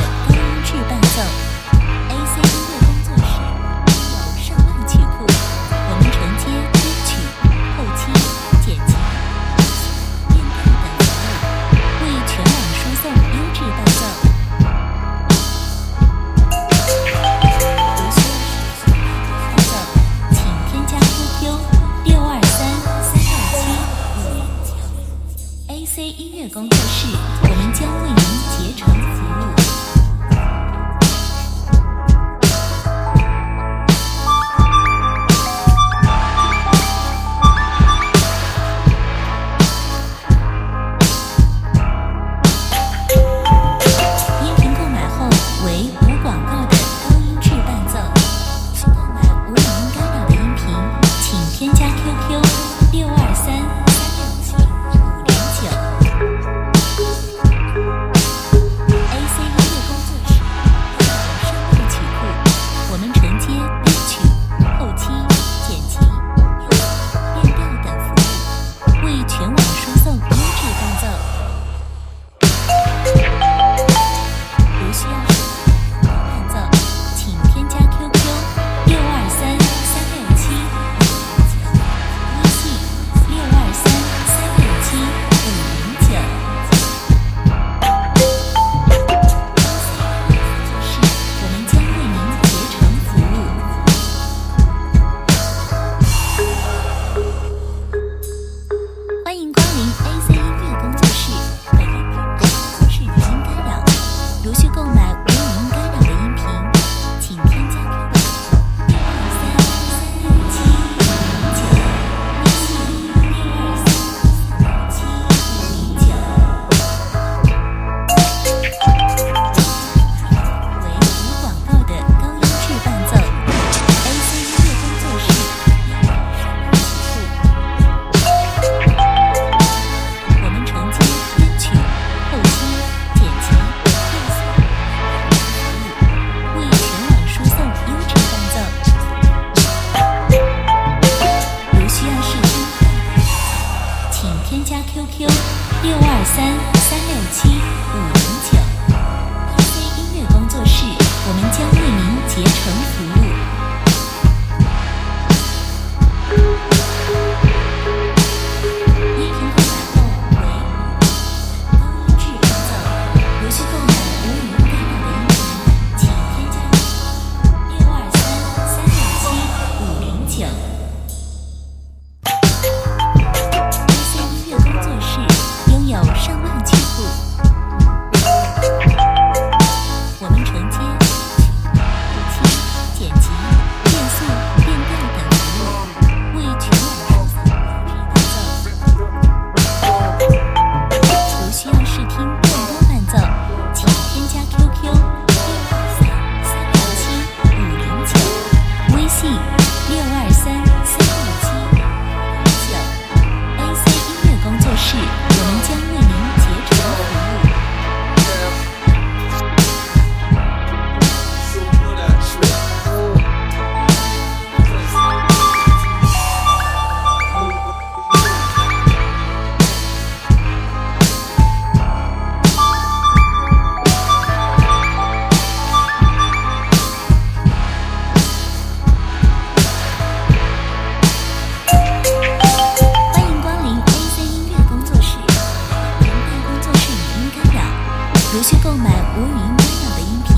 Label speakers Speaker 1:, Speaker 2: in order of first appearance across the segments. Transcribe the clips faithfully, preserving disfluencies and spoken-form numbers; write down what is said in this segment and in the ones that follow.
Speaker 1: 高音质伴奏 A C 音乐工作室，有上万曲库，我们承接编曲、后期、剪辑、变调等服务，为全网输送优质伴奏。如需伴奏，请添加 Q Q 六二三三六七五零九 A C 音乐工作室，我们将为您竭诚服务。Q Q 六二三三六七五零九 A C 音乐工作室，我们将为您竭诚服务。音频购买后为高音质伴奏，如需购买无语音干扰的音频，请添加六二三三六七五零九。有上万曲库，我们承接后期、剪辑、变速、变调等服务，为全网输送优质伴奏。如需要试听更多伴奏，请添加 Q Q 六二三三六七五零九，微信六二三三六七五零九。A C 音乐工作室。我们将为您竭诚服务。如需购买无语音干扰的音频，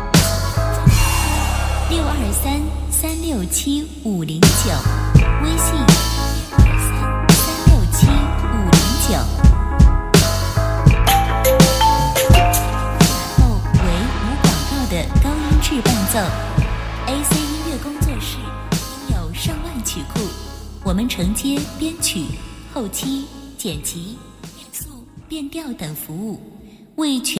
Speaker 1: 六二三三六七五零九，微信六二三三六七五零九。买后为无广告的高音质伴奏 ，A C 音乐工作室拥有上万曲库，我们承接编曲、后期、剪辑、变速、变调等服务，为全